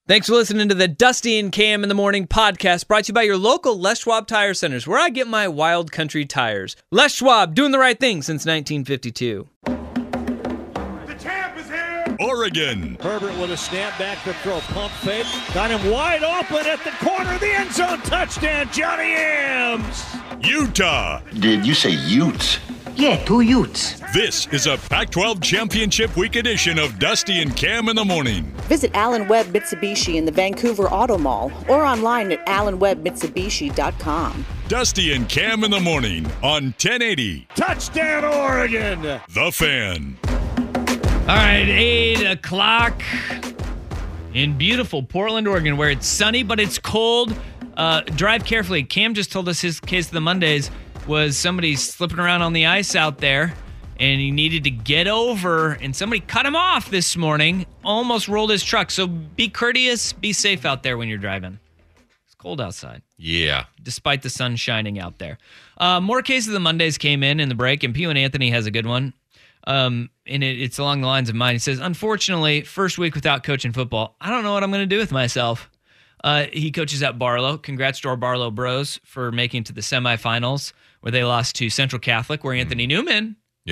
Thanks for listening to the Dusty and Cam in the Morning podcast, brought to you by your local Les Schwab Tire Centers, where I get my wild country tires. Les Schwab, doing the right thing since 1952. The champ is here! Oregon. Herbert with a snap back to throw. Pump fake. Got him wide open at the corner of the end zone. Touchdown, Johnny Ams. Utah. Did you say Utes? Yeah, 2 Utes. This is a Pac-12 Championship Week edition of Dusty and Cam in the Morning. Visit Allen Webb Mitsubishi in the Vancouver Auto Mall or online at allenwebbmitsubishi.com. Dusty and Cam in the Morning on 1080. Touchdown, Oregon. The Fan. All right, 8 o'clock in beautiful Portland, Oregon, where it's sunny, but it's cold. Drive carefully. Cam just told us his case of the Mondays was somebody slipping around on the ice out there, and he needed to get over, and somebody cut him off this morning, almost rolled his truck. So be courteous, be safe out there when you're driving. It's cold outside. Yeah. Despite the sun shining out there. More cases of the Mondays came in the break, and Pew and Anthony has a good one. And it's along the lines of mine. He says, unfortunately, first week without coaching football, I don't know what I'm going to do with myself. He coaches at Barlow. Congrats to our Barlow bros for making it to the semifinals, where they lost to Central Catholic, where Anthony Newman,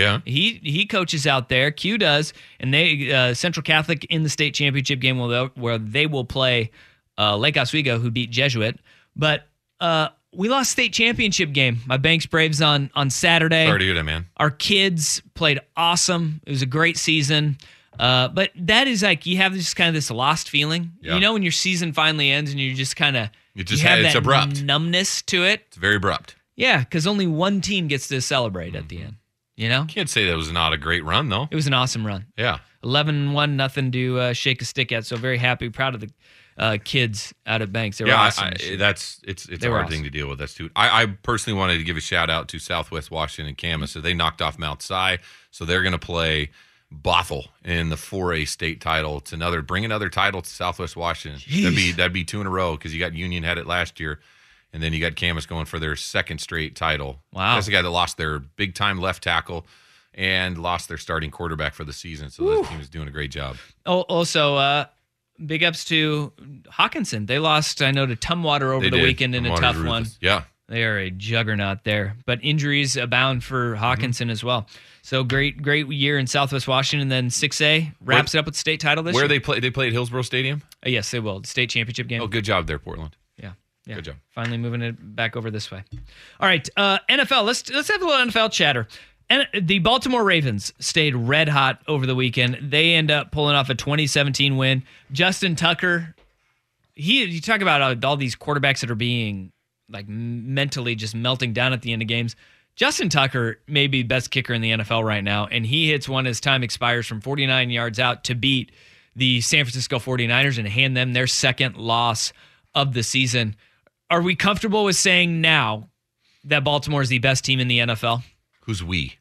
he coaches out there. Q does, and they Central Catholic in the state championship game where they will play Lake Oswego, who beat Jesuit. But we lost state championship game. My Banks Braves on Saturday. Sorry to hear that, man. Our kids played awesome. It was a great season. But that is like, you have just kind of this lost feeling. Yeah. You know when your season finally ends and you just kind of, it's that abrupt. Numbness to it. It's very abrupt. Yeah, because only one team gets to celebrate at the end. You know? Can't say that was not a great run, though. It was an awesome run. Yeah. 11-1, nothing to shake a stick at. So very happy, proud of the kids out at Banks. They were awesome. It's a hard thing to deal with. That's too. I personally wanted to give a shout out to Southwest Washington and Camas. So they knocked off Mount Si, so they're going to play Bothell in the 4A state title. It's bring another title to Southwest Washington. That'd be 2 in a row, because you got Union had it last year, and then you got Camas going for their second straight title. Wow. That's the guy that lost their big time left tackle and lost their starting quarterback for the season. So this team is doing a great job. Oh, also, big ups to Hawkinson. They lost, I know, to Tumwater over the weekend in a tough one. Yeah. They are a juggernaut there. But injuries abound for Hawkinson as well. So great year in Southwest Washington. Then 6A wraps it up with the state title this year. Where they play? They play at Hillsborough Stadium? Yes, they will. The state championship game. Oh, good job there, Portland. Yeah. Good job. Finally moving it back over this way. All right, NFL. Let's have a little NFL chatter. And the Baltimore Ravens stayed red hot over the weekend. They end up pulling off a 2017 win. Justin Tucker, you talk about all these quarterbacks that are being like mentally just melting down at the end of games. Justin Tucker may be the best kicker in the NFL right now, and he hits one as time expires from 49 yards out to beat the San Francisco 49ers and hand them their second loss of the season. Are we comfortable with saying now that Baltimore is the best team in the NFL? Who's we?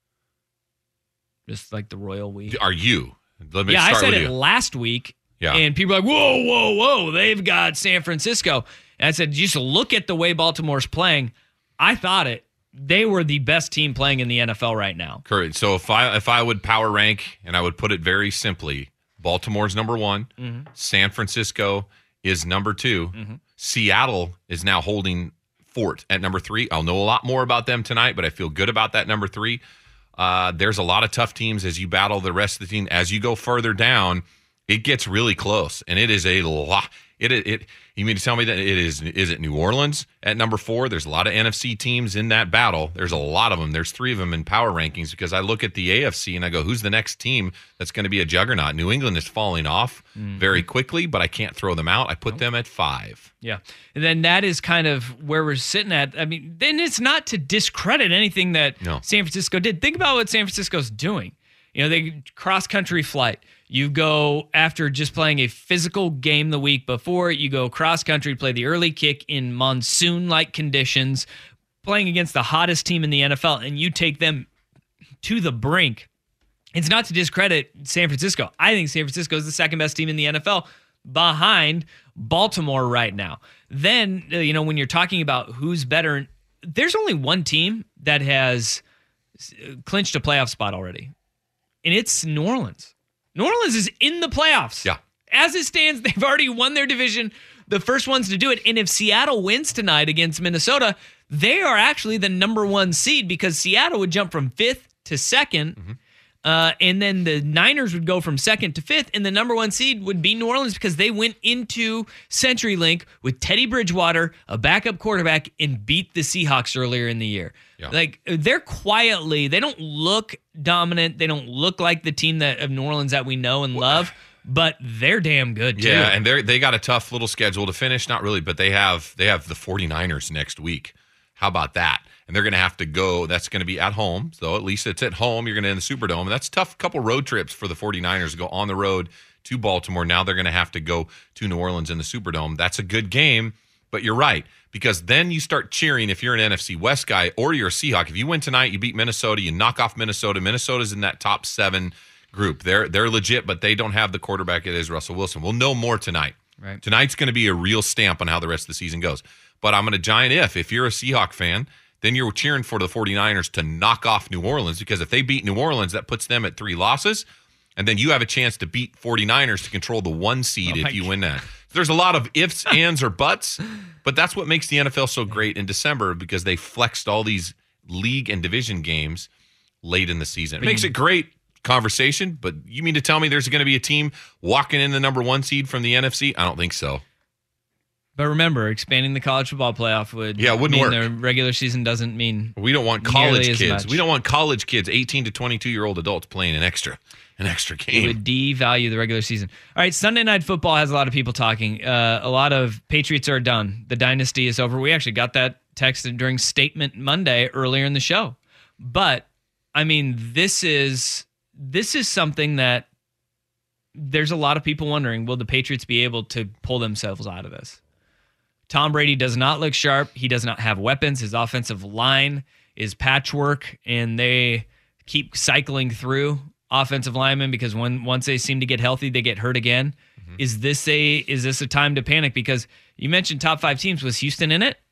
Just like the royal we. Are you? I said it last week. Yeah. And people are like, whoa, they've got San Francisco. And I said, just look at the way Baltimore's playing. I thought they were the best team playing in the NFL right now. Correct. So if I would power rank, and I would put it very simply, Baltimore's number 1, San Francisco is number 2, Seattle is now holding fort at number 3. I'll know a lot more about them tonight, but I feel good about that number 3. There's a lot of tough teams as you battle the rest of the team. As you go further down, it gets really close, and it is a lot. You mean to tell me that is it New Orleans at number 4? There's a lot of NFC teams in that battle. There's a lot of them. There's 3 of them in power rankings, because I look at the AFC and I go, who's the next team that's going to be a juggernaut? New England is falling off very quickly, but I can't throw them out. I put them at 5. Yeah. And then that is kind of where we're sitting at. I mean, then it's not to discredit anything that San Francisco did. Think about what San Francisco's doing. They cross-country flight. You go after just playing a physical game the week before. You go cross-country, play the early kick in monsoon-like conditions, playing against the hottest team in the NFL, and you take them to the brink. It's not to discredit San Francisco. I think San Francisco is the second best team in the NFL behind Baltimore right now. Then, when you're talking about who's better, there's only one team that has clinched a playoff spot already, and it's New Orleans. New Orleans is in the playoffs. Yeah. as it stands, they've already won their division, the first ones to do it. And if Seattle wins tonight against Minnesota, they are actually the number 1 seed because Seattle would jump from 5th to 2nd. And then the Niners would go from 2nd to 5th, and the number 1 seed would be New Orleans because they went into CenturyLink with Teddy Bridgewater, a backup quarterback, and beat the Seahawks earlier in the year. Yeah. Like, they're quietly, they don't look dominant. They don't look like the team of New Orleans that we know and love, but they're damn good too. Yeah, and they got a tough little schedule to finish. Not really, but they have the 49ers next week. How about that? And they're going to have to go. That's going to be at home. So at least it's at home. You're going to end the Superdome. And that's a tough couple road trips for the 49ers to go on the road to Baltimore. Now they're going to have to go to New Orleans in the Superdome. That's a good game. But you're right, because then you start cheering if you're an NFC West guy or you're a Seahawk. If you win tonight, you beat Minnesota, you knock off Minnesota. Minnesota's in that top 7 group. They're legit, but they don't have the quarterback that is Russell Wilson. We'll know more tonight. Right. Tonight's going to be a real stamp on how the rest of the season goes. But I'm going to giant if you're a Seahawk fan, then you're cheering for the 49ers to knock off New Orleans, because if they beat New Orleans, that puts them at 3 losses. And then you have a chance to beat 49ers to control the 1 seed if you win that. There's a lot of ifs, ands, or buts, but that's what makes the NFL so great in December, because they flexed all these league and division games late in the season. It makes it great conversation, but you mean to tell me there's going to be a team walking in the number 1 seed from the NFC? I don't think so. But remember, expanding the college football playoff would wouldn't mean work. The regular season doesn't mean we don't want college kids. Much. We don't want college kids, 18 to 22-year-old adults playing an extra game. It would devalue the regular season. All right, Sunday Night Football has a lot of people talking. A lot of Patriots are done. The dynasty is over. We actually got that text during Statement Monday earlier in the show. But I mean, this is something that there's a lot of people wondering, will the Patriots be able to pull themselves out of this? Tom Brady does not look sharp. He does not have weapons. His offensive line is patchwork, and they keep cycling through offensive linemen because once they seem to get healthy, they get hurt again. Mm-hmm. Is this a time to panic? Because you mentioned top 5 teams. Was Houston in it?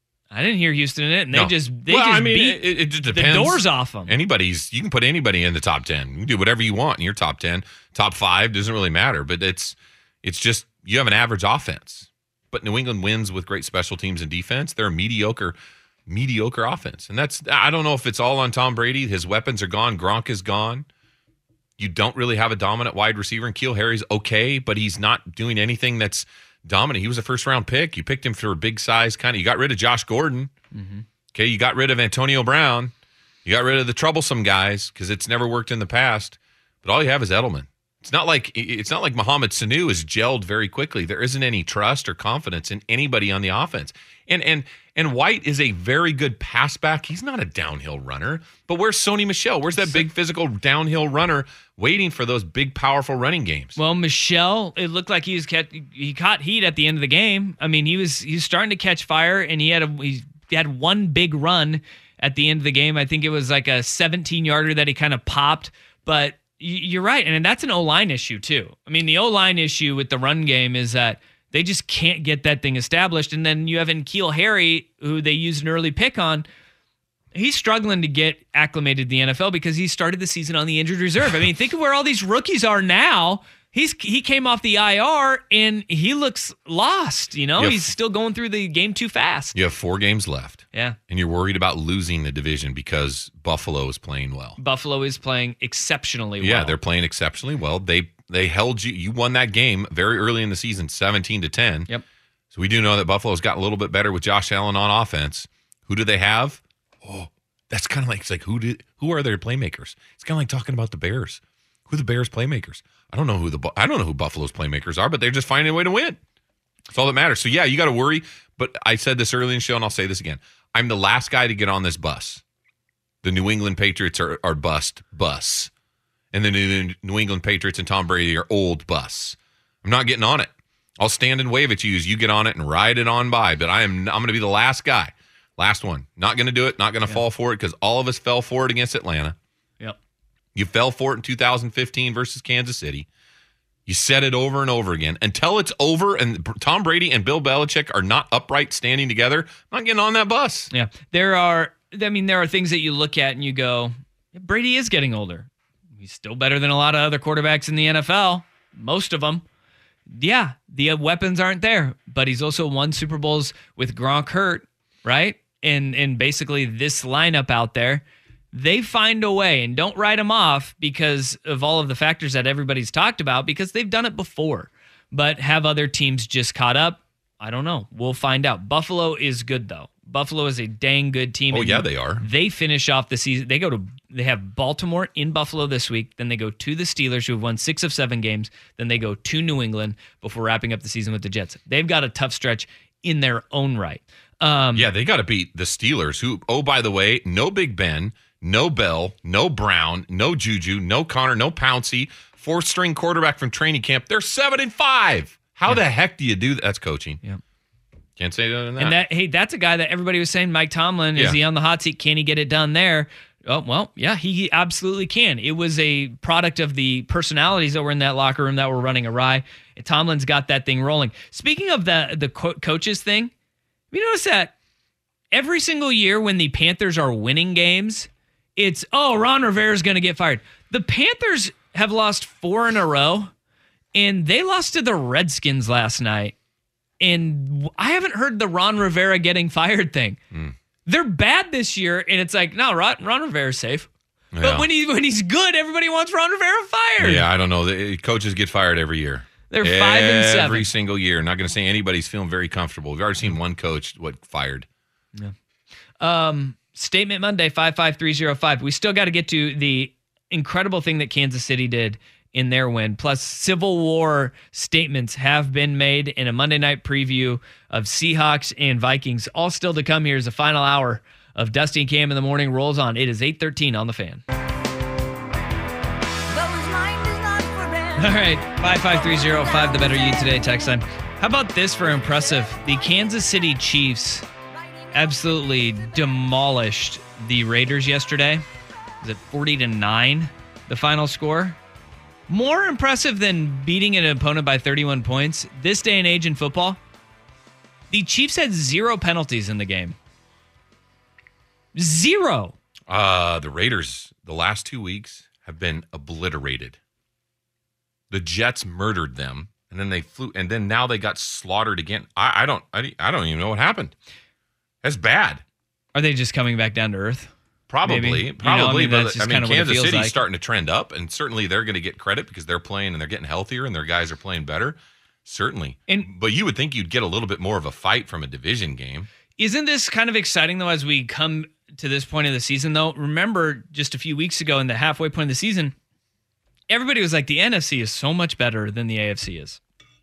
I didn't hear Houston in it, and they just beat it just depends. The doors off them. You can put anybody in the top 10. You can do whatever you want in your top 10. Top 5 doesn't really matter, but it's just you have an average offense. But New England wins with great special teams and defense. They're a mediocre offense. And I don't know if it's all on Tom Brady. His weapons are gone. Gronk is gone. You don't really have a dominant wide receiver. And N'Keal Harry's okay, but he's not doing anything that's dominant. He was a first-round pick. You picked him for a big size kind of. You got rid of Josh Gordon. Mm-hmm. Okay, you got rid of Antonio Brown. You got rid of the troublesome guys because it's never worked in the past. But all you have is Edelman. It's not like Mohamed Sanu is gelled very quickly. There isn't any trust or confidence in anybody on the offense. And White is a very good pass back. He's not a downhill runner. But where's Sony Michel? Where's that big physical downhill runner waiting for those big powerful running games? Well, Michel, it looked like he caught heat at the end of the game. I mean, he was starting to catch fire, and he had one big run at the end of the game. I think it was like a 17-yarder that he kind of popped, but you're right, and that's an O-line issue too. I mean, the O-line issue with the run game is that they just can't get that thing established. And then you have N'Keal Harry, who they used an early pick on. He's struggling to get acclimated to the NFL because he started the season on the injured reserve. I mean, think of where all these rookies are now. He came off the IR, and he looks lost. He's still going through the game too fast. You have 4 games left. Yeah. And you're worried about losing the division because Buffalo is playing well. Buffalo is playing exceptionally well. Yeah, they're playing exceptionally well. They held you. You won that game very early in the season, 17-10. Yep. So we do know that Buffalo's got a little bit better with Josh Allen on offense. Who do they have? Oh, that's kind of like, it's like who are their playmakers? It's kind of like talking about the Bears. Who are the Bears playmakers? I don't know who Buffalo's playmakers are, but they're just finding a way to win. That's all that matters. So yeah, you got to worry. But I said this early in the show, and I'll say this again. I'm the last guy to get on this bus. The New England Patriots are bus. And the New England Patriots and Tom Brady are old bus. I'm not getting on it. I'll stand and wave at you as you get on it and ride it on by. But I'm going to be the last guy. Last one. Not going to do it. Not going to fall for it because all of us fell for it against Atlanta. Yep. You fell for it in 2015 versus Kansas City. You said it over and over again. Until it's over and Tom Brady and Bill Belichick are not upright standing together, I'm not getting on that bus. Yeah. There are things that you look at and you go, Brady is getting older. He's still better than a lot of other quarterbacks in the NFL, most of them. yeah, the weapons aren't there, but he's also won Super Bowls with Gronk hurt, right? And basically this lineup out there, they find a way, and don't write them off because of all of the factors that everybody's talked about, because they've done it before. But have other teams just caught up? I don't know. We'll find out. Buffalo is good, though. Buffalo is a dang good team. Oh, yeah, they are. They finish off the season. They have Baltimore in Buffalo this week. Then they go to the Steelers, who have won 6 of 7 games. Then they go to New England before wrapping up the season with the Jets. They've got a tough stretch in their own right. Yeah, they got to beat the Steelers, who, oh, by the way, no Big Ben, no Bell, no Brown, no Juju, no Connor, no Pouncey, 4th-string quarterback from training camp. They're 7-5. How the heck do you do that? That's coaching. Yeah. Can't say other than that. And that's a guy that everybody was saying, Mike Tomlin, is he on the hot seat? Can he get it done there? Oh, well, yeah, he absolutely can. It was a product of the personalities that were in that locker room that were running awry. And Tomlin's got that thing rolling. Speaking of the coaches thing, you notice that every single year when the Panthers are winning games, it's, Ron Rivera's going to get fired. The Panthers have lost 4 in a row, and they lost to the Redskins last night. And I haven't heard the Ron Rivera getting fired thing. They're bad this year, and it's like, no, Ron Rivera's safe. Yeah. But when he's good, everybody wants Ron Rivera fired. Yeah, I don't know. The coaches get fired every year. They're 5-7 every single year. Not going to say anybody's feeling very comfortable. We've already seen one coach fired. Yeah. Statement Monday 55305. We still got to get to the incredible thing that Kansas City did in their win. Plus, Civil War statements have been made in a Monday night preview of Seahawks and Vikings. All still to come. Here's the final hour of Dusty and Cam in the Morning rolls on. It is 8:13 on the Fan. All right, 55305, the better you today text line. How about this for impressive? The Kansas City Chiefs absolutely demolished the Raiders yesterday. Was it 40-9, the final score? More impressive than beating an opponent by 31 points, this day and age in football, the Chiefs had 0 penalties in the game. 0. The Raiders, the last 2 weeks, have been obliterated. The Jets murdered them, and then they flew, and then now they got slaughtered again. I don't even know what happened. That's bad. Are they just coming back down to earth? Probably. But Kansas City's like. Starting to trend up, and certainly they're going to get credit because they're playing and they're getting healthier and their guys are playing better. Certainly. But you would think you'd get a little bit more of a fight from a division game. Isn't this kind of exciting, though, as we come to this point of the season, though? Remember, just a few weeks ago in the halfway point of the season, everybody was like, the NFC is so much better than the AFC is.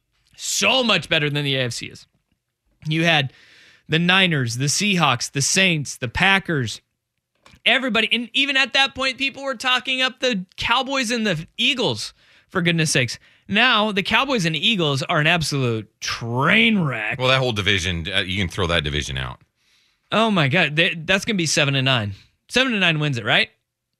So much better than the AFC is. You had the Niners, the Seahawks, the Saints, the Packers, everybody. And even at that point, people were talking up the Cowboys and the Eagles, for goodness sakes. Now, the Cowboys and Eagles are an absolute train wreck. Well, that whole division, you can throw that division out. Oh, my God. That's going to be 7-9. 7-9 wins it, right?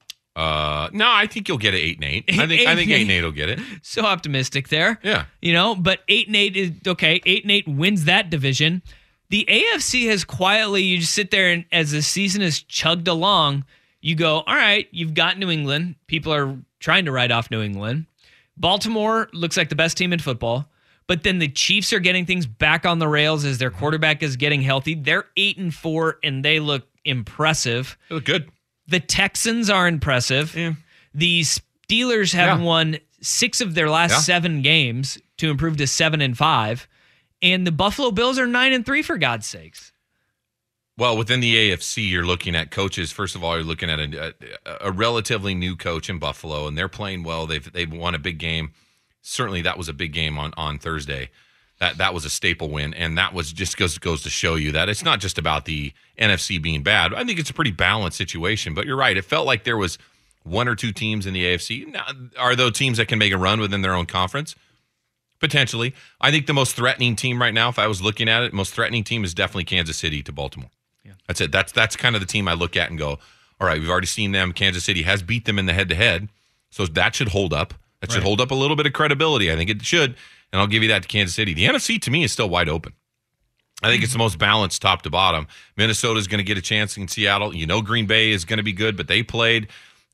No, I think you'll get it 8-8. I think 8-8 will get it. So optimistic there. Yeah. But 8-8 is okay. 8-8 wins that division. The AFC has quietly, you just sit there and as the season has chugged along, you go, all right, you've got New England. People are trying to write off New England. Baltimore looks like the best team in football. But then the Chiefs are getting things back on the rails as their quarterback is getting healthy. They're 8-4 and they look impressive. They look good. The Texans are impressive. Yeah. The Steelers have won 6 of their last 7 games to improve to 7-5. And the Buffalo Bills are 9-3, for God's sakes. Well, within the AFC, you're looking at coaches. First of all, you're looking at a relatively new coach in Buffalo, and they're playing well. They've won a big game. Certainly, that was a big game on Thursday. That was a staple win, and that was just goes to show you that it's not just about the NFC being bad. I think it's a pretty balanced situation, but you're right. It felt like there was 1 or 2 teams in the AFC. Now, are those teams that can make a run within their own conference? Potentially. I think the most threatening team right now, if I was looking at it, most threatening team is definitely Kansas City to Baltimore. Yeah. That's it. That's kind of the team I look at and go, all right, we've already seen them. Kansas City has beat them in the head-to-head, so that should hold up. That should hold up a little bit of credibility. I think it should. And I'll give you that to Kansas City. The NFC, to me, is still wide open. I think it's the most balanced top to bottom. Minnesota's going to get a chance in Seattle. Green Bay is going to be good, but they played.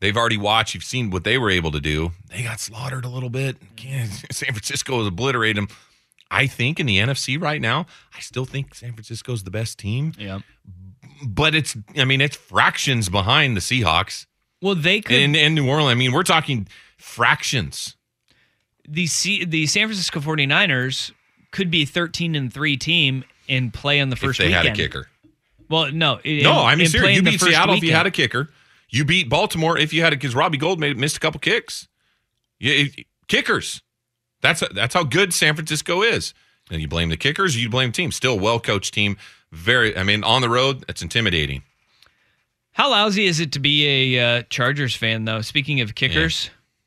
They've already watched. You've seen what they were able to do. They got slaughtered a little bit. San Francisco has obliterated them. I think in the NFC right now, I still think San Francisco's the best team. Yeah. But it's fractions behind the Seahawks. Well, they could. In New Orleans, I mean, we're talking fractions. The San Francisco 49ers could be a 13-3 team and play on the first weekend. If they had a kicker. Well, no. Seriously. You beat Seattle if you had a kicker. You beat Baltimore if you had because Robbie Gould missed a couple kicks. Kickers. That's how good San Francisco is. And you blame the kickers, you blame the team. Still a well-coached team. On the road, it's intimidating. How lousy is it to be a Chargers fan, though? Speaking of kickers,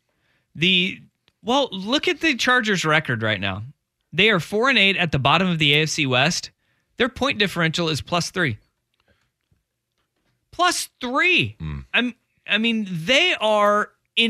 look at the Chargers' record right now. They are 4-8 at the bottom of the AFC West. Their point differential is +3. +3. I mean, they are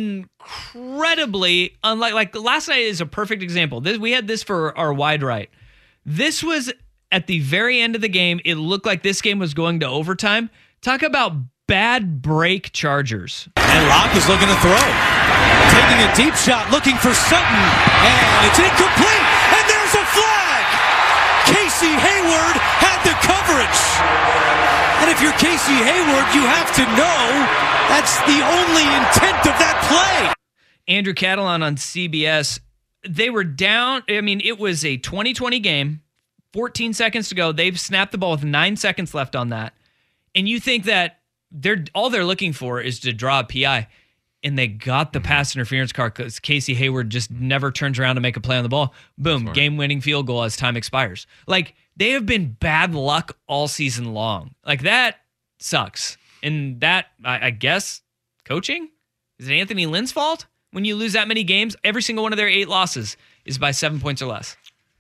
incredibly unlike. Like last night is a perfect example. We had this for our wide right. This was at the very end of the game. It looked like this game was going to overtime. Talk about bad break Chargers. And Locke is looking to throw. Taking a deep shot, looking for Sutton. And it's incomplete. And there's a flag. Casey Hayward had the coverage. And if you're Casey Hayward, you have to know that's the only intent of that play. Andrew Catalon on CBS. They were down. I mean, it was a 20-20 game. 14 seconds to go. They've snapped the ball with 9 seconds left on that. And you think that all they're looking for is to draw a PI. And they got the pass interference call because Casey Hayward just never turns around to make a play on the ball. Boom, game-winning field goal as time expires. Like, they have been bad luck all season long. Like, that sucks. And that, I guess, coaching? Is it Anthony Lynn's fault? When you lose that many games, every single one of their 8 losses is by 7 points or less.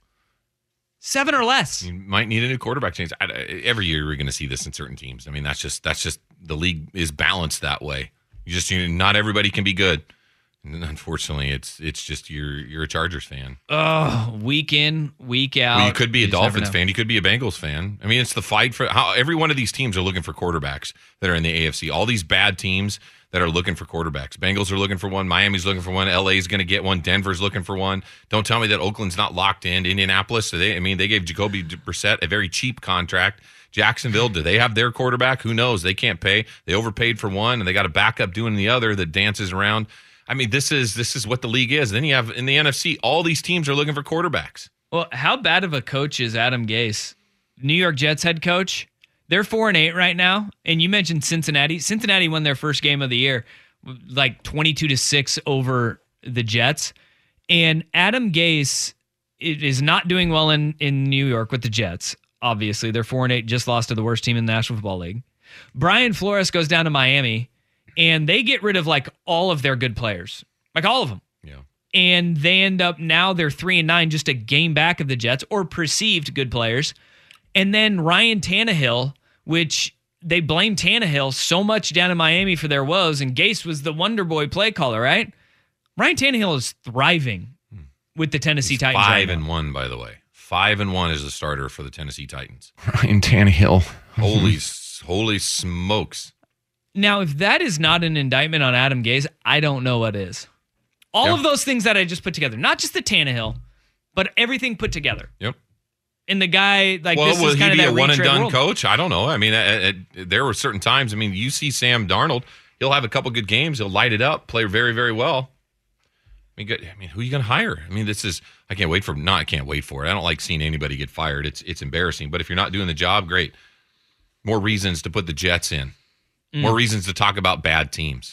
7 or less. You might need a new quarterback change. Every year we're going to see this in certain teams. I mean, that's just the league is balanced that way. Not everybody can be good. And unfortunately, it's just you're a Chargers fan. Oh, week in, week out. Well, you could be a Dolphins fan. You could be a Bengals fan. I mean, it's the fight for how every one of these teams are looking for quarterbacks that are in the AFC. All these bad teams that are looking for quarterbacks. Bengals are looking for one. Miami's looking for one. LA's going to get one. Denver's looking for one. Don't tell me that Oakland's not locked in. Indianapolis, they gave Jacoby Brissett a very cheap contract. Jacksonville, do they have their quarterback? Who knows? They can't pay. They overpaid for one, and they got a backup doing the other that dances around. I mean, this is what the league is. Then you have in the NFC, all these teams are looking for quarterbacks. Well, how bad of a coach is Adam Gase? New York Jets head coach. They're 4-8 right now. And you mentioned Cincinnati. Cincinnati won their first game of the year, like 22-6 over the Jets. And Adam Gase is not doing well in New York with the Jets. Obviously, they're 4-8, just lost to the worst team in the National Football League. Brian Flores goes down to Miami, and they get rid of like all of their good players, like all of them. Yeah. And they end up now they're 3-9, just a game back of the Jets, or perceived good players. And then Ryan Tannehill, which they blame Tannehill so much down in Miami for their woes, and Gase was the Wonder Boy play caller, right? Ryan Tannehill is thriving with the Tennessee Titans. 5-1, by the way. 5-1 as a starter for the Tennessee Titans. Ryan Tannehill. Holy smokes. Now, if that is not an indictment on Adam Gase, I don't know what is. All of those things that I just put together, not just the Tannehill, but everything put together. Yep. And the guy, like, well, this is kind of that will he be a one-and-done world. coach? I don't know. I mean, there were certain times. I mean, you see Sam Darnold. He'll have a couple good games. He'll light it up, play very, very well. I mean, who are you going to hire? I mean, I can't wait for it. I don't like seeing anybody get fired. It's embarrassing. But if you're not doing the job, great. More reasons to put the Jets in. More reasons to talk about bad teams.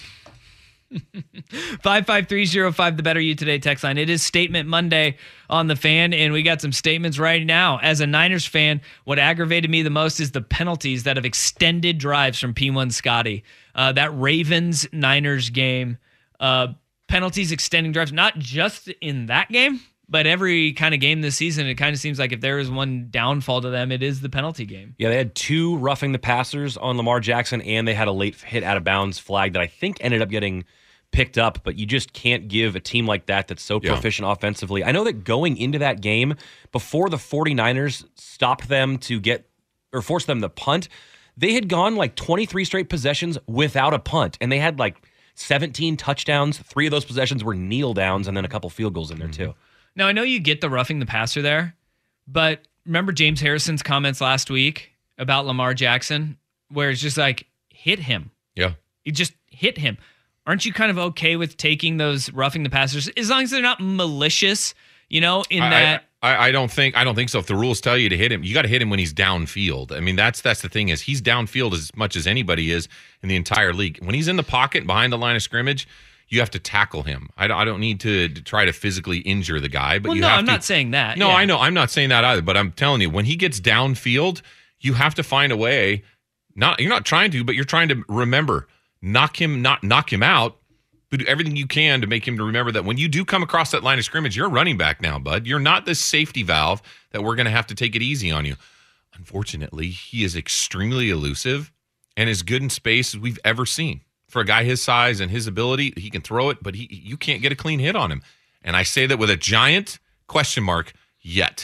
55305, the Better You Today text line. It is Statement Monday on the Fan, and we got some statements right now. As a Niners fan, what aggravated me the most is the penalties that have extended drives from P1 Scotty. That Ravens-Niners game, penalties extending drives, not just in that game, but every kind of game this season. It kind of seems like if there is one downfall to them, it is the penalty game. Yeah, they had 2 roughing the passers on Lamar Jackson, and they had a late hit out of bounds flag that I think ended up getting picked up, but you just can't give a team like that that's so proficient offensively. I know that going into that game, before the 49ers stopped them or forced them to punt, they had gone like 23 straight possessions without a punt, and they had like 17 touchdowns. 3 of those possessions were kneel downs, and then a couple field goals in there too. Now, I know you get the roughing the passer there, but remember James Harrison's comments last week about Lamar Jackson, where it's just like, hit him. Yeah. You just hit him. Aren't you kind of okay with taking those roughing the passers as long as they're not malicious, I don't think so. If the rules tell you to hit him, you got to hit him when he's downfield. I mean, that's the thing is he's downfield as much as anybody is in the entire league. When he's in the pocket behind the line of scrimmage, you have to tackle him. I don't need to try to physically injure the guy. But I'm not saying that. No, yeah. I know. I'm not saying that either. But I'm telling you, when he gets downfield, you have to find a way. You're not trying to, but you're trying to remember, knock him out. But do everything you can to make him to remember that when you do come across that line of scrimmage, you're a running back now, bud. You're not this safety valve that we're going to have to take it easy on you. Unfortunately, he is extremely elusive and as good in space as we've ever seen. For a guy his size and his ability, he can throw it, but you can't get a clean hit on him. And I say that with a giant question mark yet.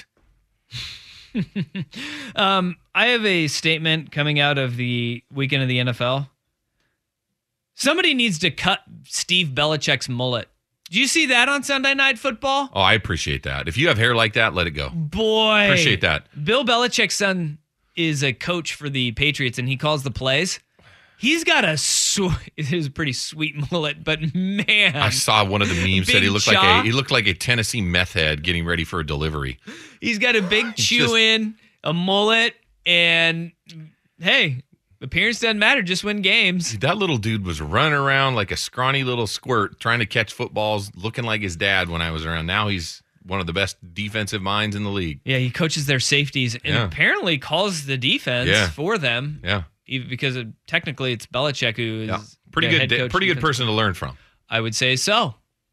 I have a statement coming out of the weekend of the NFL. Somebody needs to cut Steve Belichick's mullet. Did you see that on Sunday Night Football? Oh, I appreciate that. If you have hair like that, let it go. Boy. Appreciate that. Bill Belichick's son is a coach for the Patriots, and he calls the plays. He's got it is a pretty sweet mullet, but man. I saw one of the memes that he looked like a Tennessee meth head getting ready for a delivery. He's got a big chew-in, a mullet, and hey, appearance doesn't matter, just win games. That little dude was running around like a scrawny little squirt trying to catch footballs, looking like his dad when I was around. Now he's one of the best defensive minds in the league. Yeah, he coaches their safeties and apparently calls the defense for them. Yeah. Even because technically it's Belichick who is pretty good person to learn from. I would say so.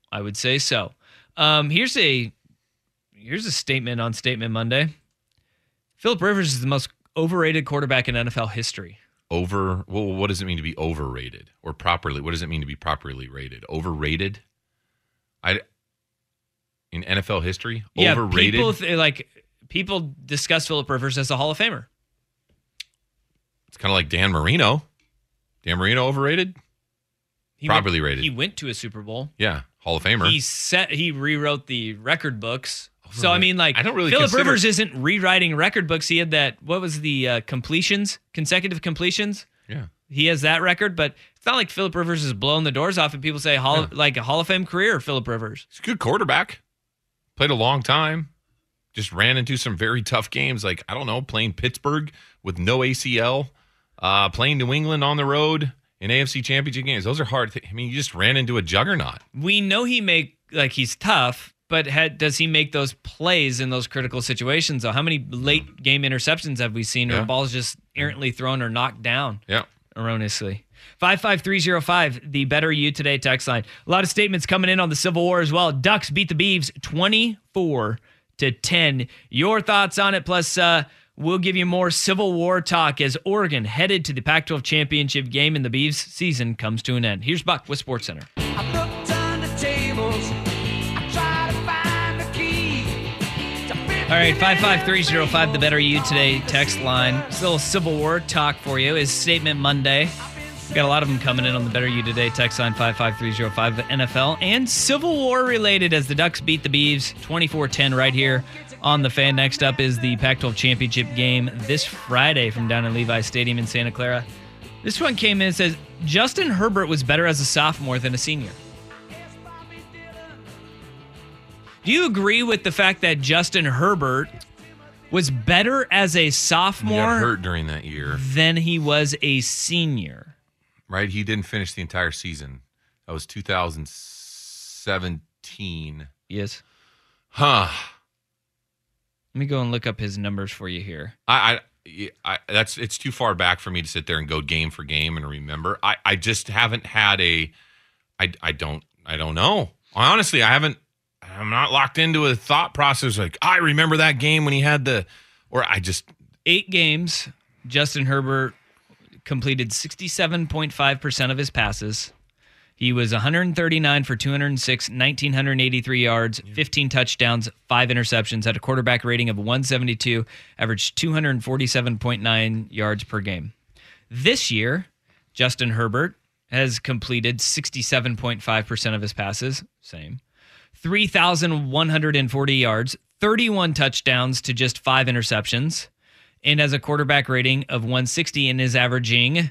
Here's a statement on Statement Monday. Philip Rivers is the most overrated quarterback in NFL history. What does it mean to be overrated or properly? What does it mean to be properly rated? Overrated? In NFL history, overrated. People discuss Philip Rivers as a Hall of Famer. It's kind of like Dan Marino. Dan Marino overrated? Properly rated. He went to a Super Bowl. Yeah, Hall of Famer. He rewrote the record books. Overrated. So I mean, I don't really Philip Rivers isn't rewriting record books. He had that. What was the consecutive completions? Yeah, he has that record, but it's not like Philip Rivers is blowing the doors off and people say like a Hall of Fame career. Philip Rivers. He's a good quarterback. Played a long time. Just ran into some very tough games. Like I don't know, playing Pittsburgh with no ACL, playing New England on the road in AFC Championship games. Those are hard. I mean, you just ran into a juggernaut. We know he's tough. But does he make those plays in those critical situations? Though, how many late game interceptions have we seen where balls just errantly thrown or knocked down erroneously? 55305, the Better You Today text line. A lot of statements coming in on the Civil War as well. Ducks beat the Beavs 24-10. Your thoughts on it? Plus, we'll give you more Civil War talk as Oregon headed to the Pac-12 championship game and the Beavs season comes to an end. Here's Buck with SportsCenter. All right, 55305, the Better You Today text line. It's a little Civil War talk for you. It's Statement Monday. We've got a lot of them coming in on the Better You Today text line, 55305, the NFL and Civil War related as the Ducks beat the Beavs 24-10 right here on the Fan. Next up is the Pac-12 championship game this Friday from down in Levi Stadium in Santa Clara. This one came in and says, Justin Herbert was better as a sophomore than a senior. Do you agree with the fact that Justin Herbert was better as a sophomore He got hurt during that year than he was a senior? Right? He didn't finish the entire season. That was 2017. Yes. Huh. Let me go and look up his numbers for you here. It's too far back for me to sit there and go game for game and remember. I just haven't had I don't know. Honestly, I'm not locked into a thought process like, I remember that game when he had 8 games, Justin Herbert completed 67.5% of his passes. He was 139 for 206, 1,983 yards, 15 touchdowns, 5 interceptions, had a quarterback rating of 172, averaged 247.9 yards per game. This year, Justin Herbert has completed 67.5% of his passes. Same. 3,140 yards, 31 touchdowns to just 5 interceptions, and has a quarterback rating of 160 and is averaging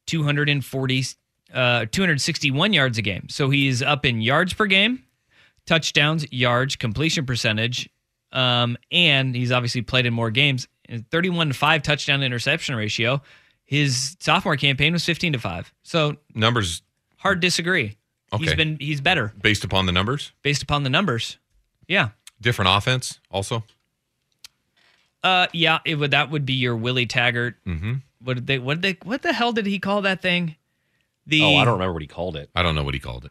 261 yards a game. So he's up in yards per game, touchdowns, yards, completion percentage, and he's obviously played in more games. 31-5 touchdown interception ratio. His sophomore campaign was 15-5. So numbers, hard disagree. Okay. He's better based upon the numbers. Based upon the numbers, yeah. Different offense, also. Yeah, that would be your Willie Taggart. Mm-hmm. What the hell did he call that thing? I don't remember what he called it. I don't know what he called it.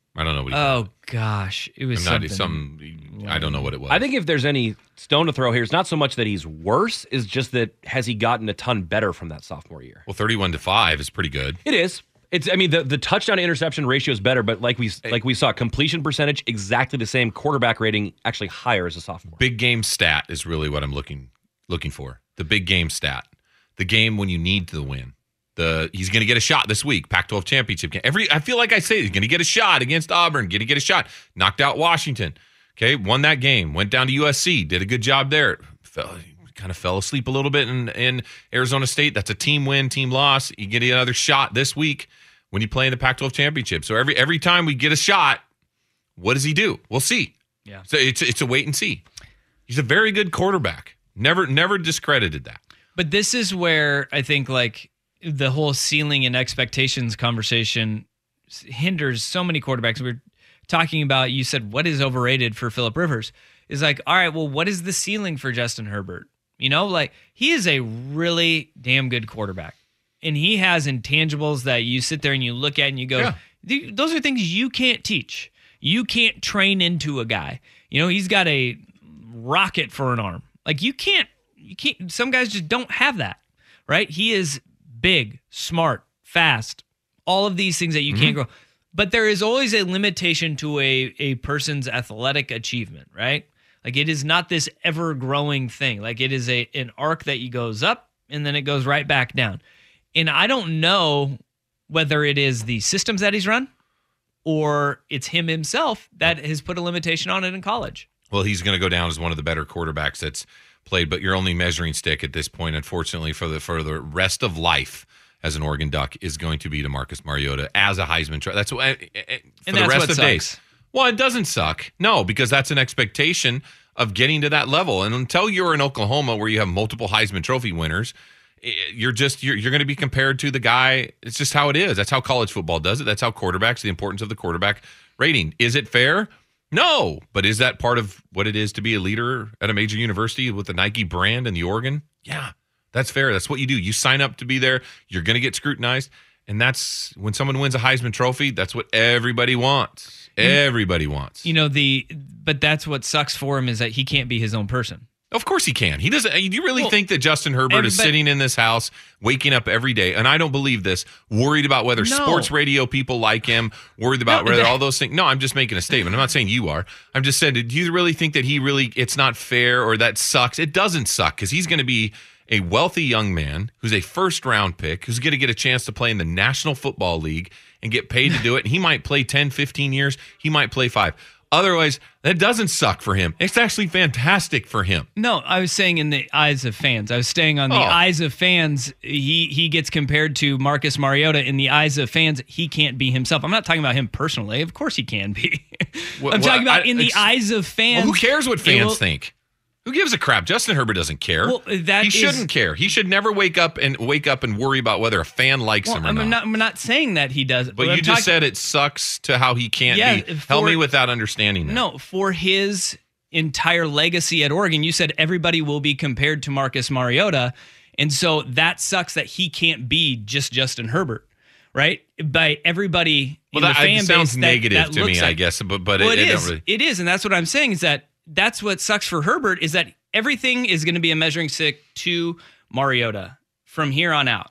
Oh gosh, it was something. I don't know what it was. I think if there's any stone to throw here, it's not so much that he's worse, is just that has he gotten a ton better from that sophomore year? Well, 31-5 is pretty good. It is. The touchdown to interception ratio is better, but like we saw, completion percentage exactly the same, quarterback rating actually higher as a sophomore. Big game stat is really what I'm looking for. The big game stat, the game when you need to win. He's going to get a shot this week, Pac-12 championship game. I feel like I say he's going to get a shot against Auburn, going to get a shot. Knocked out Washington. Okay, won that game. Went down to USC, did a good job there. Kind of fell asleep a little bit in Arizona State. That's a team win, team loss. You get another shot this week when you play in the Pac-12 championship. So every time we get a shot, what does he do? We'll see. Yeah. So it's a wait and see. He's a very good quarterback. Never discredited that. But this is where I think the whole ceiling and expectations conversation hinders so many quarterbacks. We're talking about, you said, what is overrated for Phillip Rivers? Is all right, well, what is the ceiling for Justin Herbert? He is a really damn good quarterback. And he has intangibles that you sit there and you look at and you go, those are things you can't teach. You can't train into a guy. He's got a rocket for an arm. You can't, some guys just don't have that, right? He is big, smart, fast, all of these things that you can't grow. But there is always a limitation to a person's athletic achievement, right? It is not this ever-growing thing. It is an arc that goes up and then it goes right back down. And I don't know whether it is the systems that he's run or it's him himself that has put a limitation on it in college. Well, he's going to go down as one of the better quarterbacks that's played, but your only measuring stick at this point, unfortunately, for the rest of life as an Oregon Duck is going to be DeMarcus Mariota as a Heisman trophy. That's what for the rest of days. Well, it doesn't suck. No, because that's an expectation of getting to that level. And until you're in Oklahoma where you have multiple Heisman Trophy winners, you're going to be compared to the guy. It's just how it is. That's how college football does it. That's how quarterbacks, the importance of the quarterback rating. Is it fair? No, but is that part of what it is to be a leader at a major university with the Nike brand and the Oregon? Yeah, that's fair. That's what you do. You sign up to be there. You're going to get scrutinized. And that's when someone wins a Heisman Trophy, that's what everybody wants. Everybody wants. But that's what sucks for him is that he can't be his own person. Of course he can. He doesn't. Do you really think that Justin Herbert is sitting in this house, waking up every day, and I don't believe this, worried about whether sports radio people like him, worried about whether all those things. No, I'm just making a statement. I'm not saying you are. I'm just saying, do you really think that it's not fair or that sucks? It doesn't suck because he's going to be a wealthy young man who's a first-round pick, who's going to get a chance to play in the National Football League and get paid to do it. And he might play 10, 15 years. He might play 5. Otherwise, that doesn't suck for him. It's actually fantastic for him. No, I was saying in the eyes of fans. I was staying on the eyes of fans. He gets compared to Marcus Mariota. In the eyes of fans, he can't be himself. I'm not talking about him personally. Of course he can be. I'm talking about in the eyes of fans. Well, who cares what fans think? Who gives a crap? Justin Herbert doesn't care. Well, he shouldn't care. He should never wake up and worry about whether a fan likes him or not. I'm not saying that he does. But you just said it sucks to how he can't be. Help me without understanding that. No, for his entire legacy at Oregon, you said everybody will be compared to Marcus Mariota. And so that sucks that he can't be just Justin Herbert, right? By everybody in the fan base. Sounds negative to me, I guess. But it is. It is. And that's what I'm saying is that's what sucks for Herbert is that everything is going to be a measuring stick to Mariota from here on out.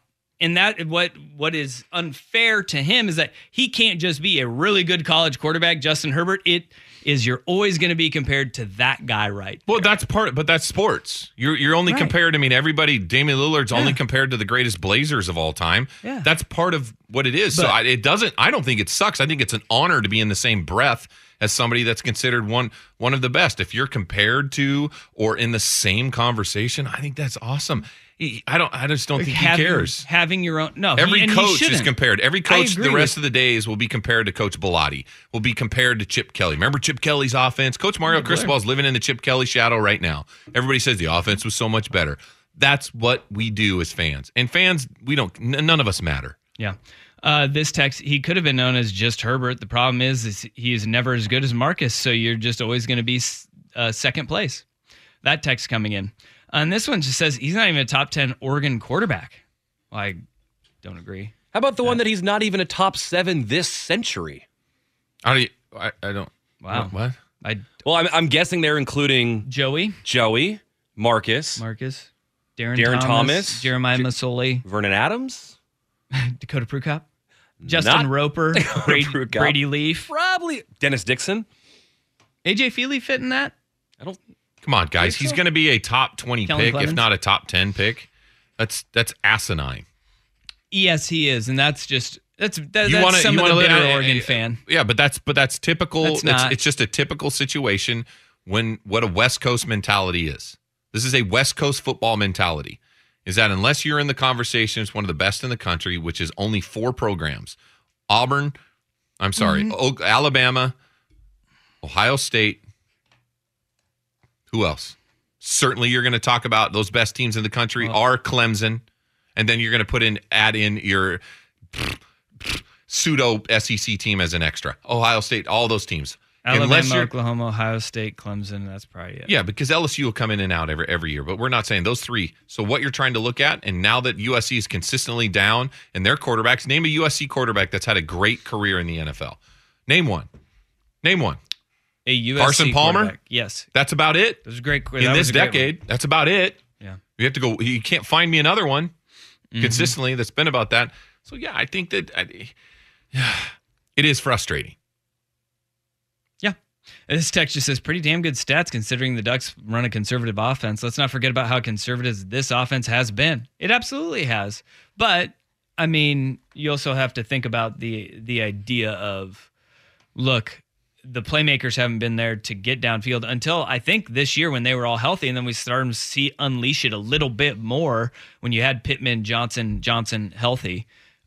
And that what is unfair to him is that he can't just be a really good college quarterback, Justin Herbert. It is you're always going to be compared to that guy, right? Well, but that's sports. You're only compared. I mean, everybody. Damian Lillard's only compared to the greatest Blazers of all time. Yeah. That's part of what it is. But, so it doesn't. I don't think it sucks. I think it's an honor to be in the same breath as somebody that's considered one of the best. If you're compared to or in the same conversation, I think that's awesome. I just don't think he cares. Having your own every coach is compared. Every coach the rest of the days will be compared to Coach Bellotti. Will be compared to Chip Kelly. Remember Chip Kelly's offense? Coach Mario Cristobal is living in the Chip Kelly shadow right now. Everybody says the offense was so much better. That's what we do as fans. And fans, none of us matter. Yeah. This text, he could have been known as just Herbert. The problem is he is never as good as Marcus, so you're just always going to be second place. That text coming in. And this one just says he's not even a top 10 Oregon quarterback. Well, I don't agree. How about the one that he's not even a top 7 this century? I don't. Wow. What? I'm guessing they're including Joey, Marcus, Darren Thomas, Jeremiah Masoli, Vernon Adams, Dakota Prukop, Justin Roper, Brady Leaf, probably Dennis Dixon, AJ Feely fit in that? I don't. Come on, guys. He's going to be a top 20 Kellen pick, Clemens? if not a top 10 pick. That's asinine. Yes, he is, and that's some of the bitter Oregon fan. Yeah, but that's typical. It's just a typical situation what a West Coast mentality is. This is a West Coast football mentality. Is that unless you're in the conversation, it's one of the best in the country, which is only 4 programs: Alabama, Ohio State. Who else? Certainly you're going to talk about those best teams in the country are Clemson, and then you're going to add in your pseudo SEC team as an extra. Ohio State, all those teams. Alabama, Oklahoma, Ohio State, Clemson, that's probably it. Yeah, because LSU will come in and out every year, but we're not saying those 3. So what you're trying to look at, and now that USC is consistently down and their quarterbacks, name a USC quarterback that's had a great career in the NFL. Name one. A USC Carson Palmer? Yes. That's about it. It was a great in this decade. That's about it. Yeah. You have to go. You can't find me another one consistently that's been about that. So, yeah, I think that it is frustrating. Yeah. And this text just says pretty damn good stats considering the Ducks run a conservative offense. Let's not forget about how conservative this offense has been. It absolutely has. But, I mean, you also have to think about the idea of, look, the playmakers haven't been there to get downfield until I think this year when they were all healthy, and then we started to see unleash it a little bit more when you had Pittman, Johnson healthy.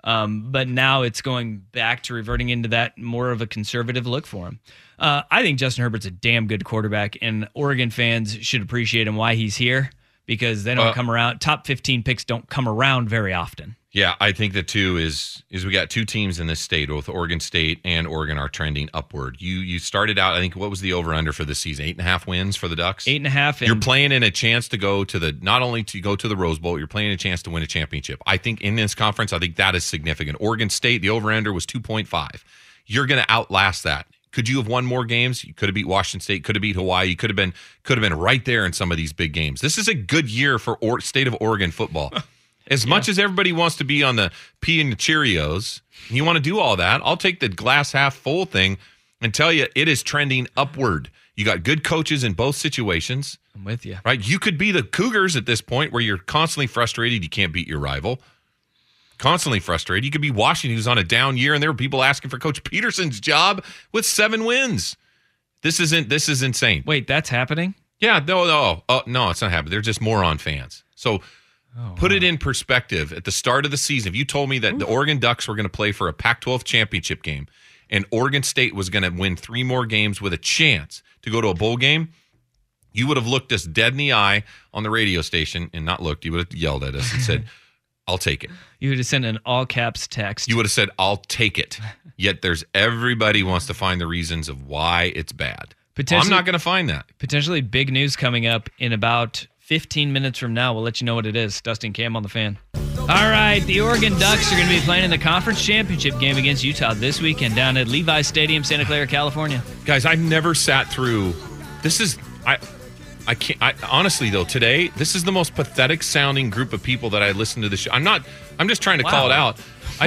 But now it's going back to reverting into that more of a conservative look for him. I think Justin Herbert's a damn good quarterback, and Oregon fans should appreciate him why he's here because they don't come around. Top 15 picks don't come around very often. Yeah, I think that too is we got 2 teams in this state, both Oregon State and Oregon are trending upward. You started out, I think, what was the over-under for this season? 8.5 wins for the Ducks? 8.5. You're playing in a chance to go to not only to go to the Rose Bowl, you're playing a chance to win a championship. I think in this conference, I think that is significant. Oregon State, the over-under was 2.5. You're going to outlast that. Could you have won more games? You could have beat Washington State, could have beat Hawaii. You could have been right there in some of these big games. This is a good year for state of Oregon football. As much as everybody wants to be on the pea and the Cheerios, you want to do all that, I'll take the glass half full thing and tell you it is trending upward. You got good coaches in both situations. I'm with you. Right? You could be the Cougars at this point where you're constantly frustrated you can't beat your rival. Constantly frustrated. You could be Washington, who's on a down year, and there were people asking for Coach Peterson's job with 7 wins. This is insane. Wait, that's happening? Yeah, no, it's not happening. They're just moron fans. So put it in perspective. At the start of the season, if you told me that the Oregon Ducks were going to play for a Pac-12 championship game and Oregon State was going to win 3 more games with a chance to go to a bowl game, you would have looked us dead in the eye on the radio station and not looked. You would have yelled at us and said, I'll take it. You would have sent an all caps text. You would have said, I'll take it. Yet everybody wants to find the reasons of why it's bad. I'm not going to find that. Potentially big news coming up in about 15 minutes from now. We'll let you know what it is. Dusty and Cam on the Fan. All right, the Oregon Ducks are going to be playing in the conference championship game against Utah this weekend down at Levi's Stadium, Santa Clara, California. Guys, I've never sat through. honestly though, today, this is the most pathetic sounding group of people that I listen to the show. I'm just trying to call it out.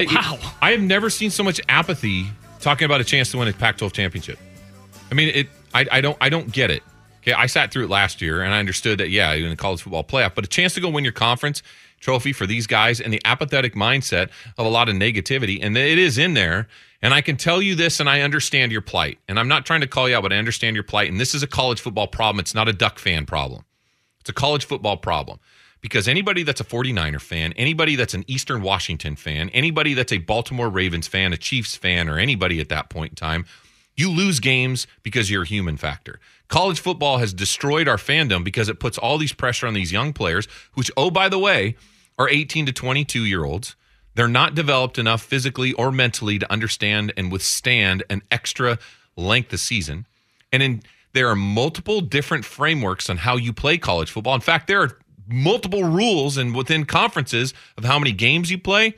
I have never seen so much apathy talking about a chance to win a Pac-12 championship. I mean, I don't get it. Okay, I sat through it last year and I understood that, yeah, in the college football playoff, but a chance to go win your conference trophy for these guys and the apathetic mindset of a lot of negativity, and it is in there. And I can tell you this, and I understand your plight. And I'm not trying to call you out, but I understand your plight. And this is a college football problem. It's not a Duck fan problem. It's a college football problem. Because anybody that's a 49er fan, anybody that's an Eastern Washington fan, anybody that's a Baltimore Ravens fan, a Chiefs fan, or anybody at that point in time, you lose games because you're a human factor. College football has destroyed our fandom because it puts all these pressure on these young players, which, oh, by the way, are 18 to 22-year-olds. They're not developed enough physically or mentally to understand and withstand an extra length of season. And there are multiple different frameworks on how you play college football. In fact, there are multiple rules and within conferences of how many games you play,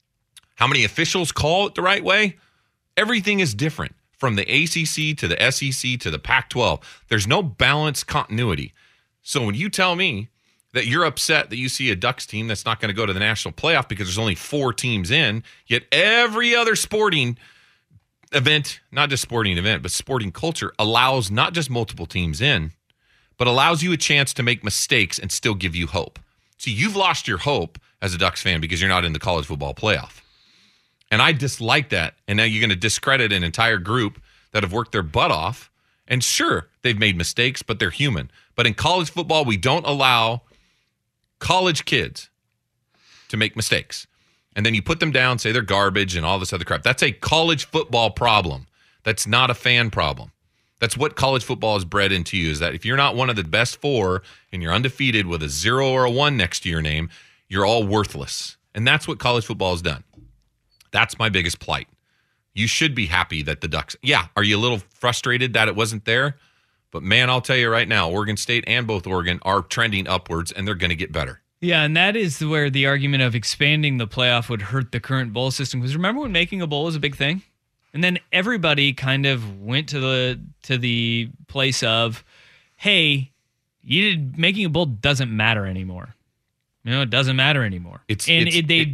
how many officials call it the right way. Everything is different from the ACC to the SEC to the Pac-12. There's no balanced continuity. So when you tell me that you're upset that you see a Ducks team that's not going to go to the national playoff because there's only 4 teams in, yet every other sporting event, not just sporting event, but sporting culture allows not just multiple teams in, but allows you a chance to make mistakes and still give you hope. So you've lost your hope as a Ducks fan because you're not in the college football playoff. And I dislike that. And now you're going to discredit an entire group that have worked their butt off. And sure, they've made mistakes, but they're human. But in college football, we don't allow college kids to make mistakes. And then you put them down, say they're garbage and all this other crap. That's a college football problem. That's not a fan problem. That's what college football has bred into you, is that if you're not one of the best 4 and you're undefeated with a 0 or a 1 next to your name, you're all worthless. And that's what college football has done. That's my biggest plight. You should be happy that the Ducks, are you a little frustrated that it wasn't there? But, man, I'll tell you right now, Oregon State and both Oregon are trending upwards, and they're going to get better. Yeah, and that is where the argument of expanding the playoff would hurt the current bowl system. Because remember when making a bowl was a big thing? And then everybody kind of went to the place of, hey, making a bowl doesn't matter anymore. It doesn't matter anymore. They've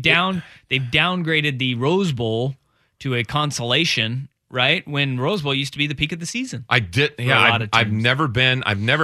downgraded the Rose Bowl to a consolation, right? When Rose Bowl used to be the peak of the season. I've never been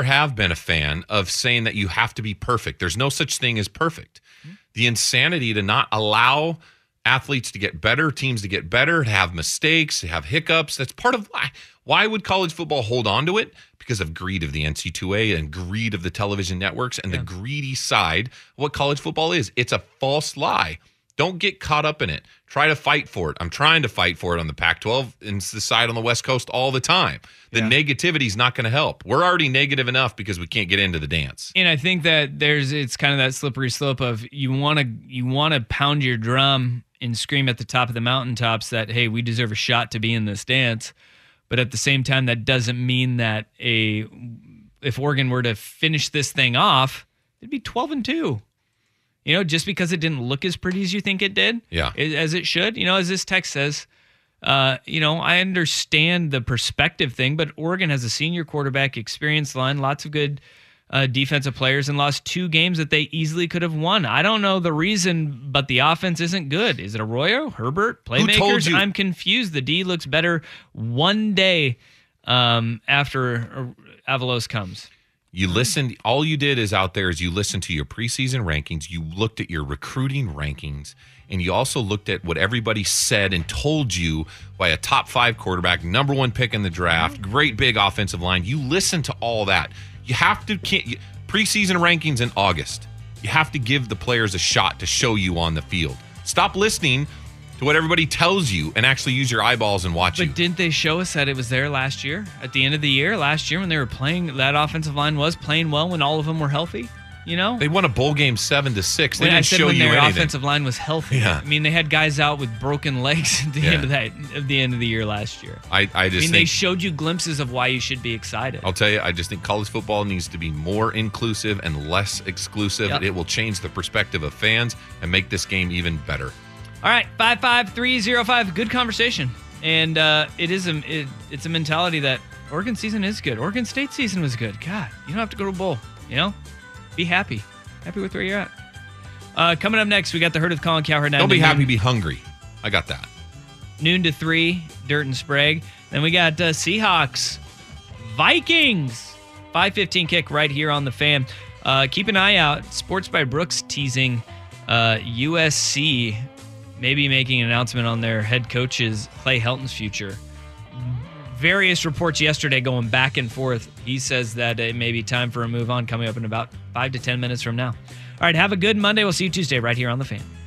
a fan of saying that you have to be perfect. There's no such thing as perfect. Mm-hmm. The insanity to not allow athletes to get better, teams to get better, to have mistakes, to have hiccups. That's part of why would college football hold on to it? Because of greed of the NC2A and greed of the television networks and the greedy side of what college football is. It's a false lie. Don't get caught up in it. Try to fight for it. I'm trying to fight for it on the Pac-12 and the side on the West Coast all the time. The negativity is not going to help. We're already negative enough because we can't get into the dance. And I think that it's kind of that slippery slope of you want to pound your drum and scream at the top of the mountaintops that, hey, we deserve a shot to be in this dance. But at the same time, that doesn't mean that if Oregon were to finish this thing off, it'd be 12-2. Just because it didn't look as pretty as you think it did, as it should. As this text says, I understand the perspective thing, but Oregon has a senior quarterback, experienced line, lots of good defensive players, and lost 2 games that they easily could have won. I don't know the reason, but the offense isn't good. Is it Arroyo, Herbert, playmakers? Who told you? I'm confused. The D looks better one day after Avalos comes. You listened, all you did is you listened to your preseason rankings, you looked at your recruiting rankings, and you also looked at what everybody said and told you by a top 5 quarterback, number 1 pick in the draft, great big offensive line. You listened to all that. You have to, preseason rankings in August, you have to give the players a shot to show you on the field. Stop listening to what everybody tells you and actually use your eyeballs and watch you. But didn't they show us that it was there last year? At the end of the year, last year when they were playing, that offensive line was playing well when all of them were healthy? They won a bowl game 7-6. They didn't show you anything. Their offensive line was healthy. Yeah. I mean, they had guys out with broken legs at the end of the year last year. I think they showed you glimpses of why you should be excited. I'll tell you, I just think college football needs to be more inclusive and less exclusive. Yep. It will change the perspective of fans and make this game even better. All right, 55305. Good conversation, and it's a mentality that Oregon season is good. Oregon State season was good. God, you don't have to go to a bowl. Be happy. Happy with where you're at. Coming up next, we got the Herd with Colin Cowherd. Don't be happy, be hungry. I got that. Noon to 3, Dirt and Sprague. Then we got Seahawks, Vikings. 5:15 kick right here on the Fan. Keep an eye out. Sports by Brooks teasing USC maybe making an announcement on their head coach's Clay Helton's future. Various reports yesterday going back and forth. He says that it may be time for a move on coming up in about 5 to 10 minutes from now. All right, have a good Monday. We'll see you Tuesday right here on the Fan.